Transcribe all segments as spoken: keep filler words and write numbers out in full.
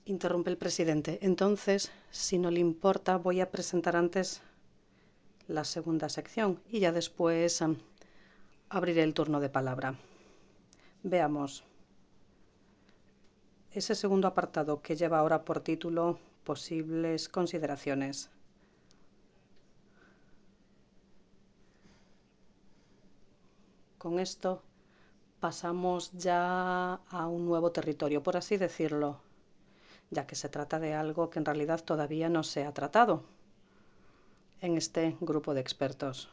Interrumpe el presidente. Entonces, si no le importa, voy a presentar antes la segunda sección y ya después um, abriré el turno de palabra. Veamos. Ese segundo apartado que lleva ahora por título Posibles consideraciones. Con esto pasamos ya a un nuevo territorio, por así decirlo, ya que se trata de algo que en realidad todavía no se ha tratado en este grupo de expertos,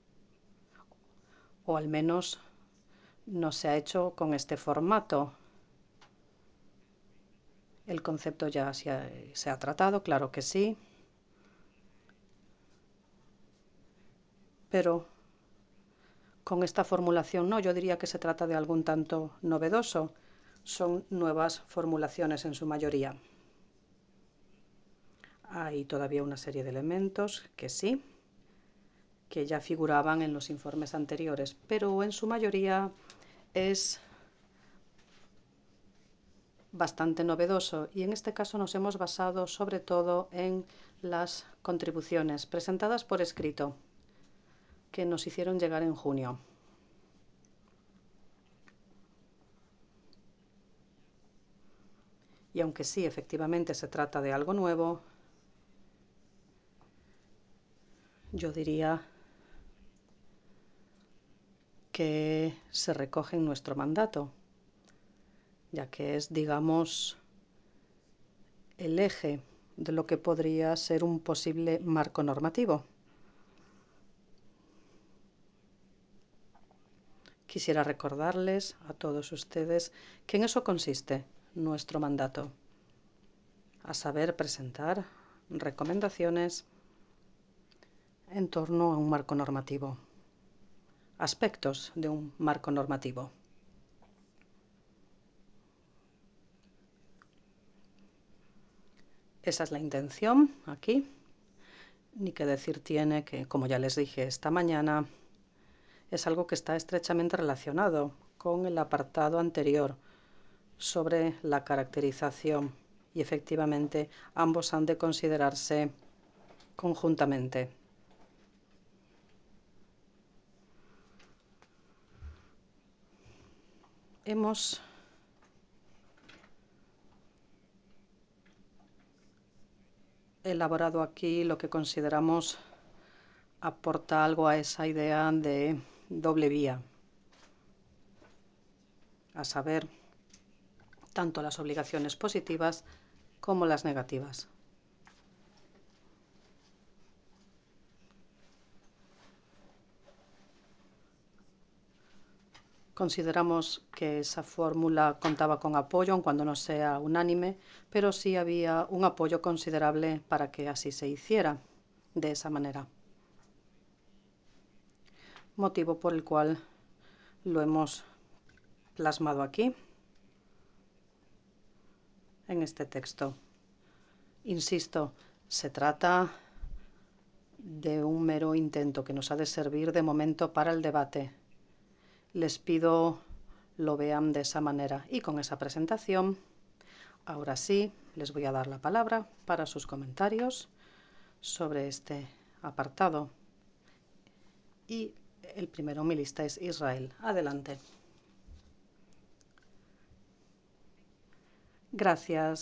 o al menos no se ha hecho con este formato. El concepto ya se ha, se ha tratado, claro que sí, pero con esta formulación no, yo diría que se trata de algo un tanto novedoso. Son nuevas formulaciones en su mayoría. Hay todavía una serie de elementos que sí, que ya figuraban en los informes anteriores, pero en su mayoría es bastante novedoso y en este caso nos hemos basado sobre todo en las contribuciones presentadas por escrito que nos hicieron llegar en junio. Y aunque sí, efectivamente se trata de algo nuevo, yo diría que se recoge en nuestro mandato, ya que es, digamos, el eje de lo que podría ser un posible marco normativo. Quisiera recordarles a todos ustedes que en eso consiste nuestro mandato, a saber, presentar recomendaciones en torno a un marco normativo, aspectos de un marco normativo. Esa es la intención aquí. Ni que decir tiene que, como ya les dije esta mañana, es algo que está estrechamente relacionado con el apartado anterior sobre la caracterización y efectivamente ambos han de considerarse conjuntamente. Hemos elaborado aquí lo que consideramos aporta algo a esa idea de doble vía, a saber, tanto las obligaciones positivas como las negativas. Consideramos que esa fórmula contaba con apoyo, aun cuando no sea unánime, pero sí había un apoyo considerable para que así se hiciera de esa manera. Motivo por el cual lo hemos plasmado aquí, en este texto. Insisto, se trata de un mero intento que nos ha de servir de momento para el debate. Les pido lo vean de esa manera y con esa presentación, ahora sí, les voy a dar la palabra para sus comentarios sobre este apartado. Y el primero en mi lista es Israel. Adelante. Gracias,